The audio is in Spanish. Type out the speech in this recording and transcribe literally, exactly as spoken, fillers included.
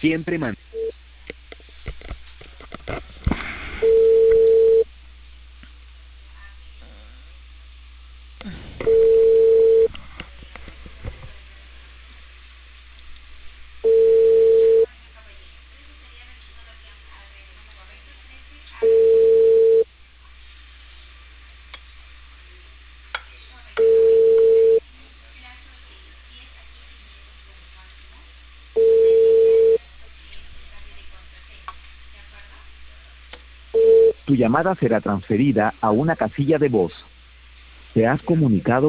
Siempre man. Tu llamada será transferida a una casilla de voz. Te has comunicado